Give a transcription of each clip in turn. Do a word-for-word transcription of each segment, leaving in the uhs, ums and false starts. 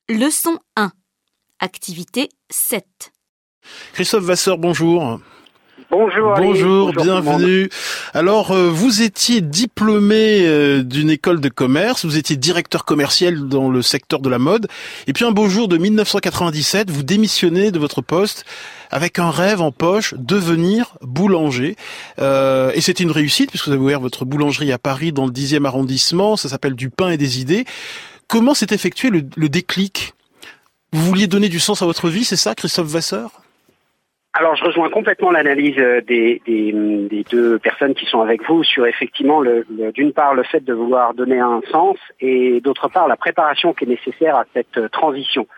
Leçon un. Activité sept. Christophe Vasseur, bonjour. Bonjour. Bonjour, bonjour bienvenue. Alors, euh, vous étiez diplômé euh, d'une école de commerce, vous étiez directeur commercial dans le secteur de la mode, et puis un beau jour de mille neuf cent quatre-vingt-dix-sept, vous démissionnez de votre poste avec un rêve en poche, devenir boulanger. Euh, et c'était une réussite, puisque vous avez ouvert votre boulangerie à Paris, dans le dixième arrondissement, ça s'appelle Du pain et des idées. Comment s'est effectué le, le déclic ? Vous vouliez donner du sens à votre vie, c'est ça, Christophe Vasseur ? Alors, je rejoins complètement l'analyse des, des, des deux personnes qui sont avec vous sur effectivement, le, le, d'une part, le fait de vouloir donner un sens et d'autre part, la préparation qui est nécessaire à cette transition.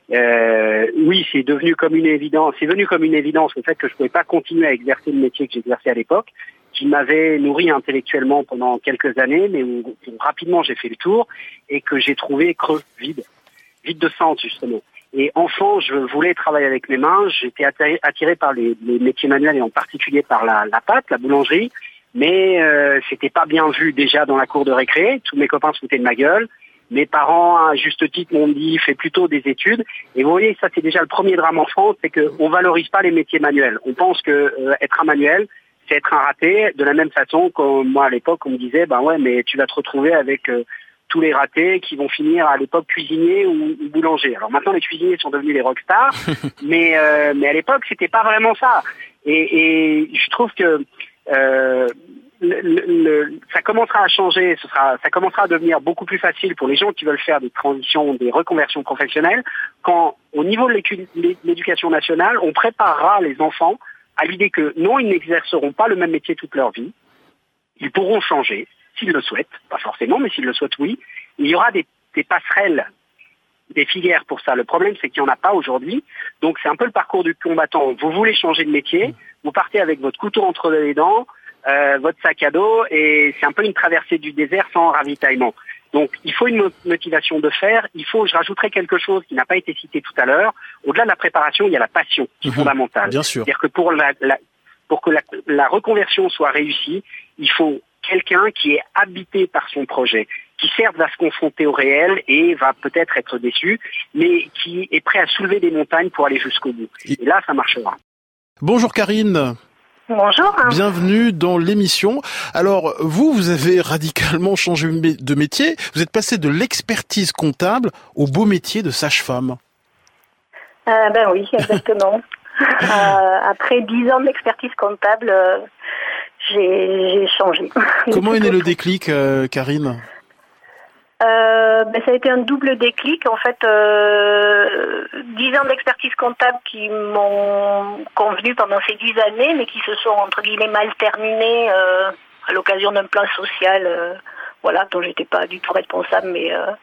Euh, oui, c'est devenu comme une évidence, c'est venu comme une évidence le fait que je ne pouvais pas continuer à exercer le métier que j'exerçais à l'époque, qui m'avait nourri intellectuellement pendant quelques années, mais où, où rapidement j'ai fait le tour et que j'ai trouvé creux, vide, vide de sens justement. Et enfant, je voulais travailler avec mes mains. J'étais attiré par les, les métiers manuels et en particulier par la, la pâte, la boulangerie. Mais euh, c'était pas bien vu déjà dans la cour de récré. Tous mes copains se foutaient de ma gueule. Mes parents, à juste titre, m'ont dit fais plutôt des études. Et vous voyez, ça c'est déjà le premier drame en France, c'est qu'on valorise pas les métiers manuels. On pense que euh, être un manuel, c'est être un raté. De la même façon que moi à l'époque, on me disait ben ouais, mais tu vas te retrouver avec euh, tous les ratés qui vont finir à l'époque cuisiniers ou, ou boulangers. Alors maintenant les cuisiniers sont devenus les rockstars, mais euh, mais à l'époque c'était pas vraiment ça. Et, et je trouve que euh, le, le, ça commencera à changer, ce sera, ça commencera à devenir beaucoup plus facile pour les gens qui veulent faire des transitions, des reconversions professionnelles, quand au niveau de l'éducation nationale, on préparera les enfants à l'idée que non, ils n'exerceront pas le même métier toute leur vie, ils pourront changer. S'ils le souhaitent, pas forcément, mais s'ils le souhaitent, oui. Il y aura des, des passerelles, des filières pour ça. Le problème, c'est qu'il n'y en a pas aujourd'hui. Donc, c'est un peu le parcours du combattant. Vous voulez changer de métier, vous partez avec votre couteau entre les dents, euh, votre sac à dos, et c'est un peu une traversée du désert sans ravitaillement. Donc, il faut une motivation de faire. Il faut, je rajouterai quelque chose qui n'a pas été cité tout à l'heure. Au-delà de la préparation, il y a la passion qui est mmh, fondamentale. Bien sûr. C'est-à-dire que pour, la, la, pour que la, la reconversion soit réussie, il faut quelqu'un qui est habité par son projet, qui certes va se confronter au réel et va peut-être être déçu, mais qui est prêt à soulever des montagnes pour aller jusqu'au bout. Et là, ça marchera. Bonjour Karine. Bonjour. Bienvenue dans l'émission. Alors, vous, vous avez radicalement changé de métier. Vous êtes passé de l'expertise comptable au beau métier de sage-femme. Euh, ben oui, exactement. euh, après dix ans d'expertise comptable, euh, j'ai, j'ai changé. Comment est né le déclic, euh, Karine ? Euh, ben, ça a été un double déclic. En fait, euh, dix ans d'expertise comptable qui m'ont convenu pendant ces dix années, mais qui se sont, entre guillemets, mal terminés euh, à l'occasion d'un plan social, euh, voilà, dont j'étais pas du tout responsable, mais... Euh,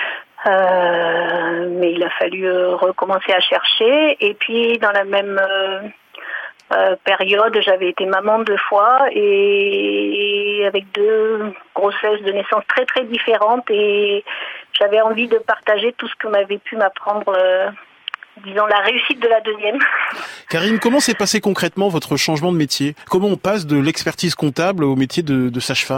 Euh, mais il a fallu euh, recommencer à chercher. Et puis dans la même euh, euh, période, j'avais été maman deux fois et avec deux grossesses de naissance très très différentes, et j'avais envie de partager tout ce que m'avait pu m'apprendre, euh, disons, la réussite de la deuxième. Karine, comment s'est passé concrètement votre changement de métier ? Comment on passe de l'expertise comptable au métier de, de sage-femme ?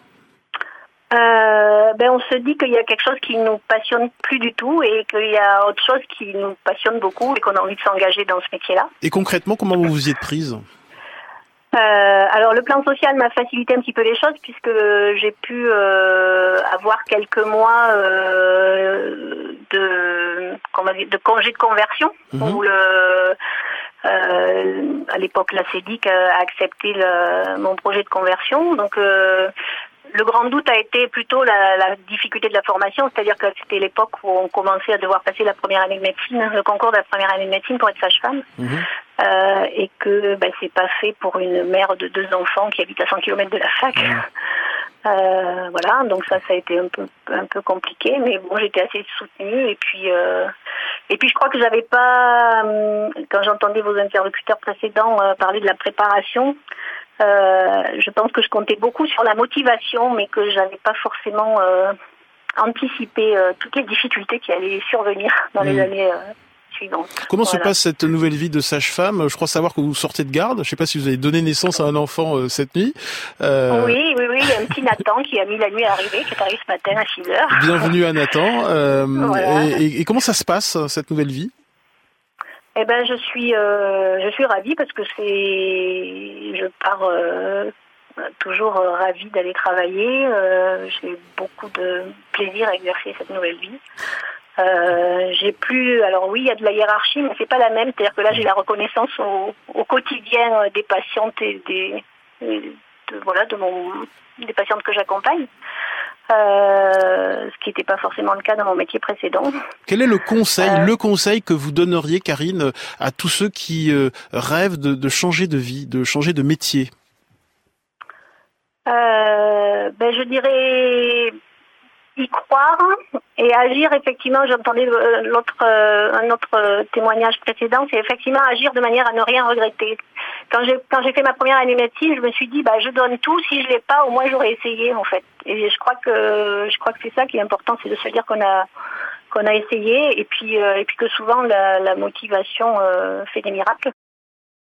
Euh, ben on se dit qu'il y a quelque chose qui nous passionne plus du tout et qu'il y a autre chose qui nous passionne beaucoup et qu'on a envie de s'engager dans ce métier-là. Et concrètement, comment vous vous y êtes prise ? euh, Alors le plan social m'a facilité un petit peu les choses puisque j'ai pu euh, avoir quelques mois euh, de, comment dire, de congé de conversion mmh. où le euh, à l'époque la C E D I C a accepté le, mon projet de conversion. Donc euh, le grand doute a été plutôt la, la difficulté de la formation, c'est-à-dire que c'était l'époque où on commençait à devoir passer la première année de médecine, le concours de la première année de médecine pour être sage-femme, mmh. euh, et que ben, c'est pas fait pour une mère de deux enfants qui habite à cent kilomètres de la fac. Mmh. Euh, voilà, donc ça, ça a été un peu, un peu compliqué, mais bon, j'étais assez soutenue, et puis, euh, et puis je crois que j'avais pas, quand j'entendais vos interlocuteurs précédents euh, parler de la préparation, Euh, je pense que je comptais beaucoup sur la motivation, mais que j'avais pas forcément euh, anticipé euh, toutes les difficultés qui allaient survenir dans mmh. les années euh, suivante. Comment voilà. se passe cette nouvelle vie de sage-femme? Je crois savoir que vous sortez de garde. Je ne sais pas si vous avez donné naissance à un enfant euh, cette nuit. Euh... Oui, oui, oui. Il y a un petit Nathan qui a mis la nuit à arriver, qui est arrivé ce matin à six heures. Bienvenue à Nathan. Euh, voilà. et, et, et comment ça se passe, cette nouvelle vie? Eh ben, je suis, euh, je suis ravie parce que c'est, je pars euh, toujours euh, ravie d'aller travailler. Euh, j'ai beaucoup de plaisir à exercer cette nouvelle vie. Euh, j'ai plus, alors oui, il y a de la hiérarchie, mais c'est pas la même. C'est-à-dire que là, j'ai la reconnaissance au, au quotidien des patientes et des, et de, voilà, de mon, des patientes que j'accompagne. Euh, ce qui n'était pas forcément le cas dans mon métier précédent. Quel est le conseil, euh, le conseil que vous donneriez, Karine, à tous ceux qui euh, rêvent de, de changer de vie, de changer de métier? euh, ben, je dirais y croire et agir. Effectivement, j'entendais l'autre, un autre témoignage précédent, c'est effectivement agir de manière à ne rien regretter. Quand j'ai quand j'ai fait ma première année de médecine, je me suis dit bah je donne tout, si je l'ai pas, au moins j'aurais essayé en fait. Et je crois que je crois que c'est ça qui est important, c'est de se dire qu'on a qu'on a essayé et puis euh, et puis que souvent la, la motivation euh, fait des miracles.